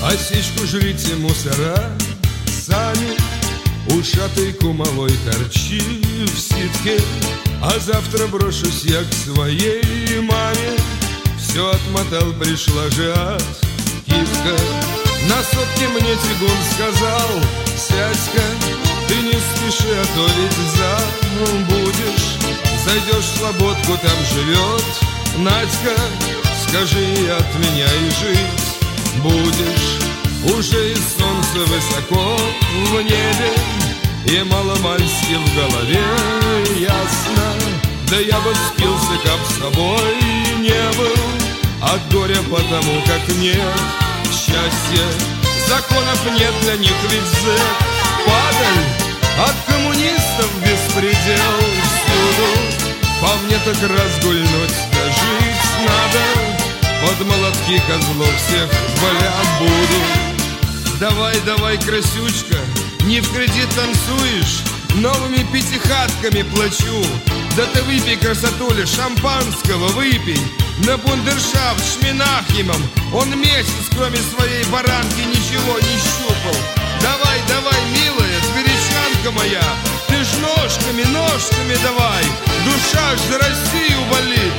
Осечку жрите мусора сами, ушатой кумовой торчи в ситке. А завтра брошусь я к своей маме. Все отмотал, пришла же от киска. На сотке мне тягун сказал: сядь-ка, ты не спеши, а то ведь забудешь. Зайдешь в слободку, там живет Надька. Скажи, от меня и жить будешь. Уже и солнце высоко в небе, и маломальски в голове ясно. Да я бы спился, как с тобой не был, от горя потому, как нет счастья. Законов нет для них, ведь зэк падаль, от коммунистов беспредел всюду. По мне так разгульнуть да жить надо, под молотки козлов всех воля буду. Давай, давай, красючка, не в кредит танцуешь, новыми пятихатками плачу. Да ты выпей, красотуля, шампанского выпей. На бундершафт Шминахимом он месяц, кроме своей баранки, ничего не щупал. Давай, давай, милая, тверичанка моя, ты ж ножками, ножками давай, душа ж за Россию болит.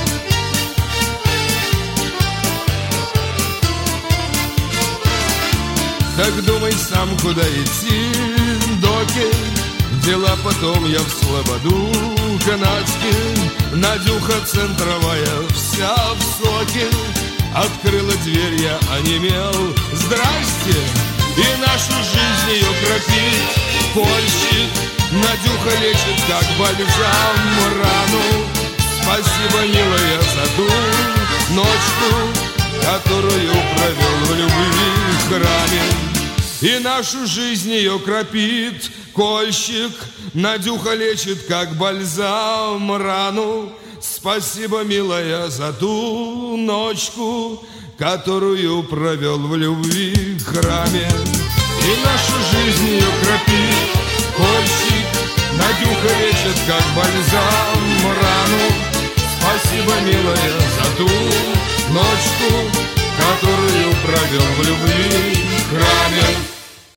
Так думай сам, куда идти, доки. Дела потом я в слободу канадский. Надюха центровая, вся в соке. Открыла дверь, я онемел. Здрасте! И нашу жизнь ее кропит кольщик. Надюха лечит, как бальзам, рану. Спасибо, милая, за ту ночку, которую провел в любви храме. И нашу жизнь ее кропит кольщик. Надюха лечит, как бальзам, рану. Спасибо, милая, за ту ночку, которую провел в любви храме. И нашу жизнь ее кропит кольщик. Надюха лечит, как бальзам, рану. Спасибо, милая, за ту ночку, которую провел в любви храме.